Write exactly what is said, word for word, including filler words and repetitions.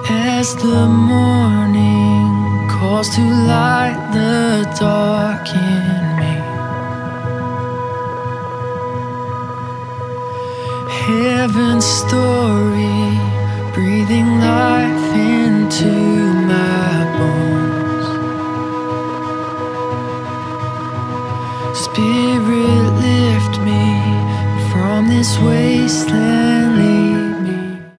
As the morning calls to light the dark in me, heaven's story breathing life into my bones. Spirit, lift me from this wasteland.